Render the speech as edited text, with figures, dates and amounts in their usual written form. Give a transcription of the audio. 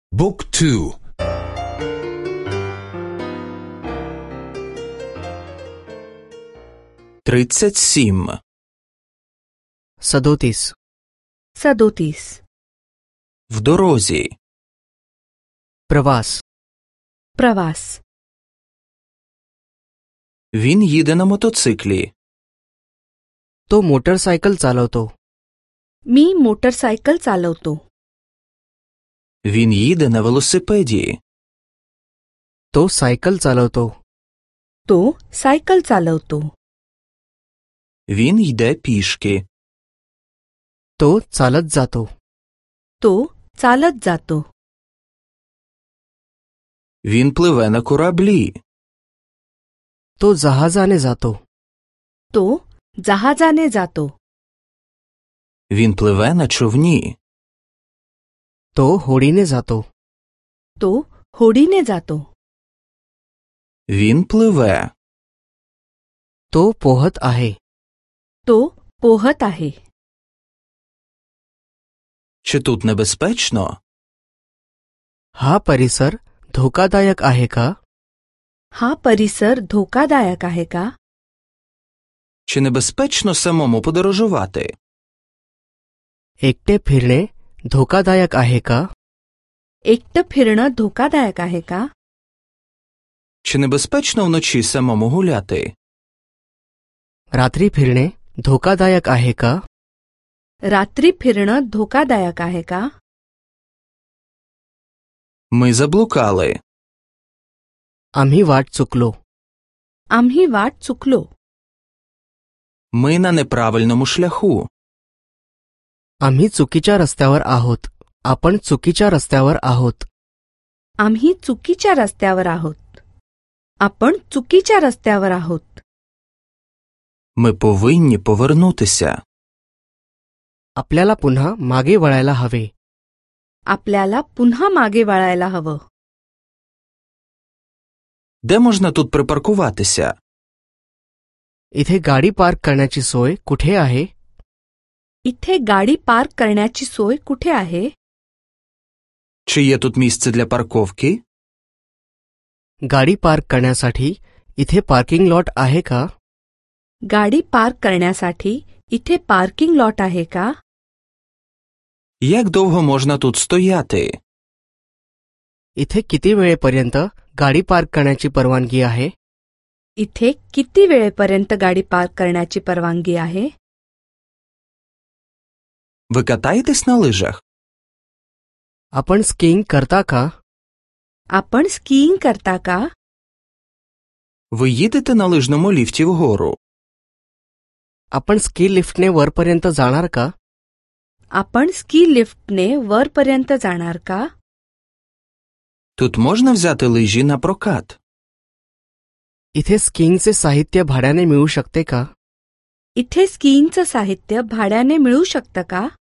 บุ๊กทู37 37 В дорозі. प्रवास Він їде на мотоциклі. तो मोटरसायकल चालवतो. मी मोटरसायकल चालवतो. Він їде на велосипеді. तो सायकल चालवतो. तो सायकल चालवतो. Він йде пішки. तो चालत जातो. तो चालत जातो. Він пливе на кораблі. तो जहाजाने जातो. तो जहाजाने जातो. Він пливе на човні. तो होडीने जातो. तो होडीने जातो. Він пливе. तो पोहत आहे. तो पोहत आहे. Чи тут небезпечно? हा परिसर धोकादायक आहे का? हा परिसर धोकादायक आहे का? Чи небезпечно самому подорожувати? एकटे फिरणे धोकादायक आहे का? एकटं फिरणं धोकादायक आहे का? Чи небезпечно вночі самому гуляти? रात्री फिरणे धोकादायक आहे का? रात्री फिरणं धोकादायक आहे का? Ми заблукали. आम्ही वाट चुकलो. आम्ही वाट चुकलो. Ми на неправильному шляху. आम्ही चुकीच्या रस्त्यावर आहोत. आपण चुकीच्या रस्त्यावर आहोत. आम्ही चुकीच्या रस्त्यावर आहोत. आपण चुकीच्या रस्त्यावर आहोत. Ми повинні повернутися. आपल्याला पुन्हा मागे वळायला हवे. आपल्याला पुन्हा मागे वळायला हवं. Де можна тут припаркуватися? इथे गाडी पार्क करण्याची सोय कुठे आहे? इथे गाडी पार्क करण्याची सोय कुठे आहे? Чи є тут місце для парковки? गाडी पार्क करण्यासाठी इथे पार्किंग लॉट आहे का? गाडी पार्क करण्यासाठी इथे पार्किंग लॉट आहे का? Як довго можна тут стояти? इथे किती वेळेपर्यंत गाडी पार्क करण्याची परवानगी आहे? इथे किती वेळेपर्यंत गाडी पार्क करण्याची परवानगी आहे? Ви катаєтесь на лижах? आपण स्कीइंग करता का? आपण स्कीइंग करता का? Ви їдете на лижному ліфті вгору? आपण स्की लिफ्टने वरपर्यंत जाणार का? आपण स्की लिफ्टने वरपर्यंत जाणार का? Тут можна взяти лижі на прокат? इथे स्कीइंगचे साहित्य भाड्याने मिळू शकते का? इथे स्कीइंगचं साहित्य भाड्याने मिळू शकतं का?